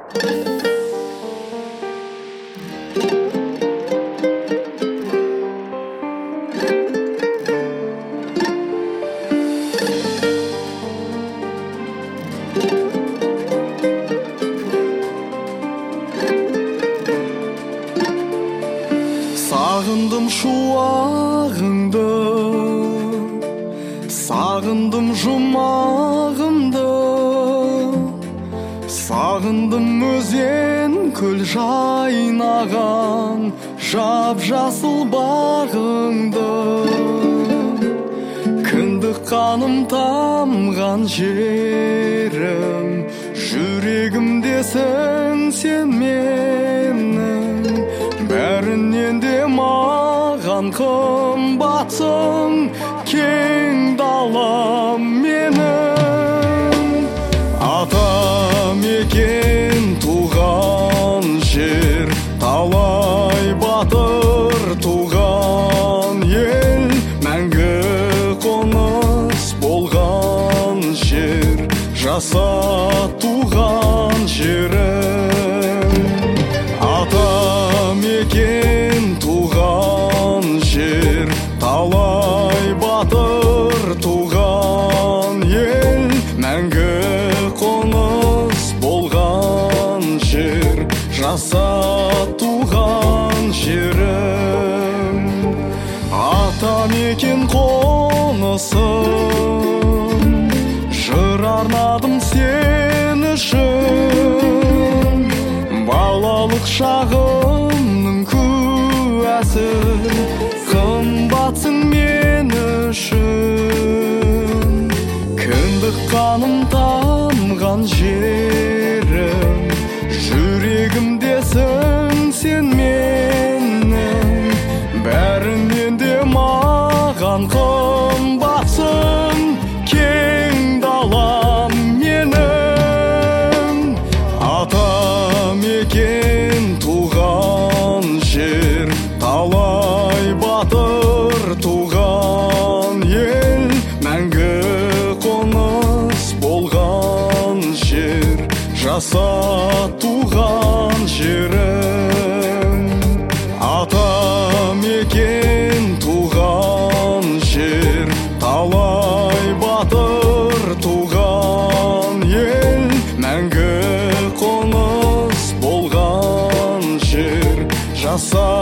Sağındım şuağыңды, sağındım жұмағымды, сағындым өзен көл жайнаған жап-жасыл бағыңды. Кіндік қаным тамған жерім, жүрегімдесің сен менің. Бәрінен де маған қымбатсың, кең далам менің. Атам екен туған жер, талай батыр туған ел. Мәңгі қоныс болған жер, жаса туған жерім. Атам екен туған жер, талай батыр туған ел. Мәңгі қоныс болған жер, жаса туған жерім. Атам екен қонысым, жыр арнадым сен үшін. Балалық шағымның куәсі, қымбатсың мен үшін. Кіндік қаным тамған жерім, жүрегімдесің сен менің. Бәрінен де маған қымбатсың, кең далам менің. Атам екен туған жер, талай батыр туған ел. Мәңгі қоныс болған жер, жаса туған жерім. Атам екен туған жер, талай батыр туған ел. Мәңгі қоныс болған жер, жаса